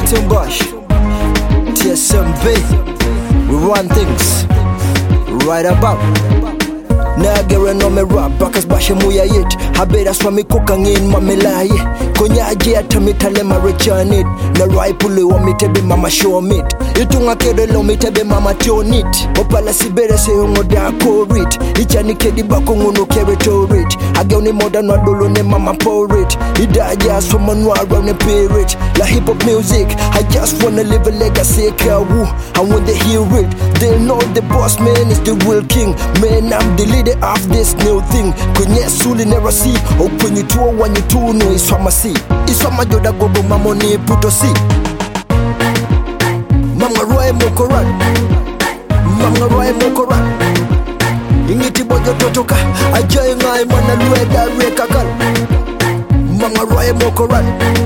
Tumbash, TSMB, we run things right about. Nagera no me rap bakas bashe muya yet habera swami kokangin mamelaye konyaje atamitale marichanit na raipule wa mitebe mama show meet itunga kedelo mitebe mama tonit opala sibere se ngoda korit ichani kedi bako ngono keretorit agoni modern wadolo ne mama porit idaja someone around the period la hip hop music I just wanna live a legacy kawu and when they hear it they know the boss man is the real king man I'm the leader of this new thing kwenye suli never see o kwenye tuo wanyu tunu iswama si iswama joda gogo mamoni puto si mama roe mokoran mama roe mokoran ingiti bojo totoka ajaye ngai mana lueda rekakal mama roe mokoran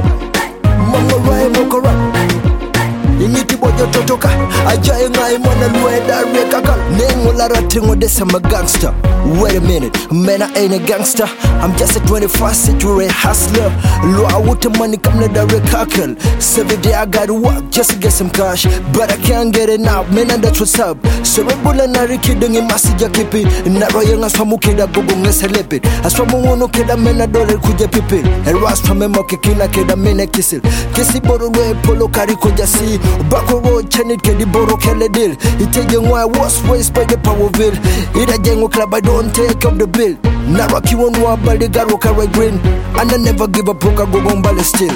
mama roe mokoran ingiti bojo totoka ajaye ngai mana lueda rekakal nengo la ratingo desa ma gangster. Wait a minute, man, I ain't a gangster. I'm just a 21st century hustler. Loa with money come to the recalcal. So every day I gotta work just to get some cash, but I can't get it now, man, and that's what's up. So Rebula Nari kidding in Masija Kipi, Naroyang as Famukida Gugum Lepid. As from Mono Keda Mena Dollar Kuja Pipi, and Ras from Mokina Keda Mena Kissil. Kissi Boro Polo Kariko Jasi, Bako Road, Chanit Kedi Boro Keledil. It take you why was raised by the power bill. It a Jango Club, I don't take up the bill. Naraki won't walk by the Garo Carry Green. And I never give a broker go on ball still.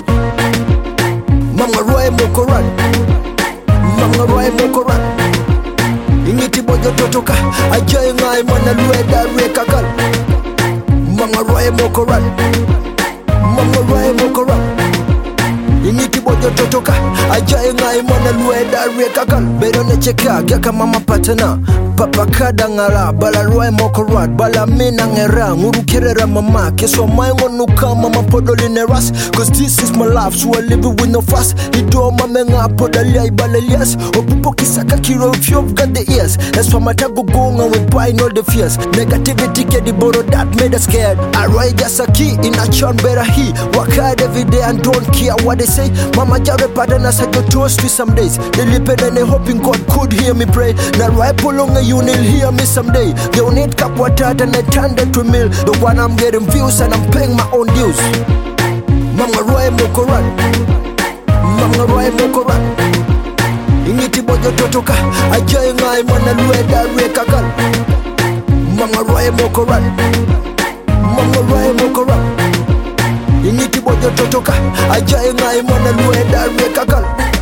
Mama Roy Mokoran. Mama Roy Mokoran. Ingiti bojo totoka. Ajay ngai mana lueda rekakal. Mama Roy Mokoran. Mama Roy Mokoran. Ingiti bojo totoka. Ajay ngai mana lueda rekakal. Bedo ne cheka gyaka mama patana. Papa kada ngala bala roe mokorat bala mina ngera nguru kerera mama keso my ngonuka mama podoline ras cause this is my life so I live it with no fuss ido mama nga podalia ibalelias opupo kisaka kiro if you've got the ears that's why my tago gonga we buy all the fears negativity get the borrow that made us scared I ride just a key in a chon better he work hard every day and don't care what they say mama jare padana sa go toast to some days they live and they hoping God could hear me pray na right polong you will hear me someday. They will need cap water and I turn that to mill. The one I'm getting views and I'm paying my own dues. Mama Roy Mokoran. Mama Roy Mokoran. Ingiti bojo totoka. Ajay ngai mana lueda rekakal. Mama Roy Mokoran. Mama Roy Mokoran. Ingiti bojo totoka. Ajay ngai mana lueda rekakal.